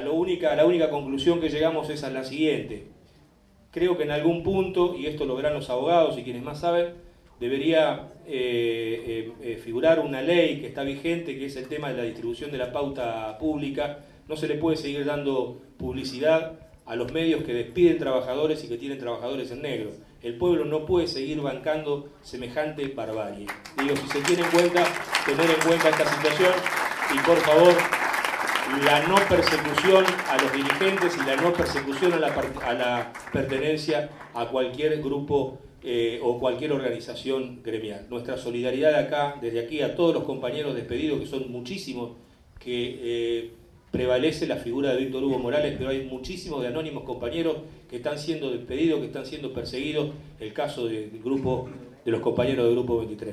la única conclusión que llegamos es a la siguiente. Creo que en algún punto, y esto lo verán los abogados y quienes más saben, debería figurar una ley que está vigente, que es el tema de la distribución de la pauta pública. No se le puede seguir dando publicidad a los medios que despiden trabajadores y que tienen trabajadores en negro. El pueblo no puede seguir bancando semejante barbarie. Digo, si se tiene en cuenta, tener en cuenta esta situación y por favor, la no persecución a los dirigentes y la no persecución a la pertenencia a cualquier grupo o cualquier organización gremial. Nuestra solidaridad acá, desde aquí, a todos los compañeros despedidos, que son muchísimos, que prevalece la figura de Víctor Hugo Morales, pero hay muchísimos de anónimos compañeros que están siendo despedidos, que están siendo perseguidos, el caso del grupo, de los compañeros del Grupo 23.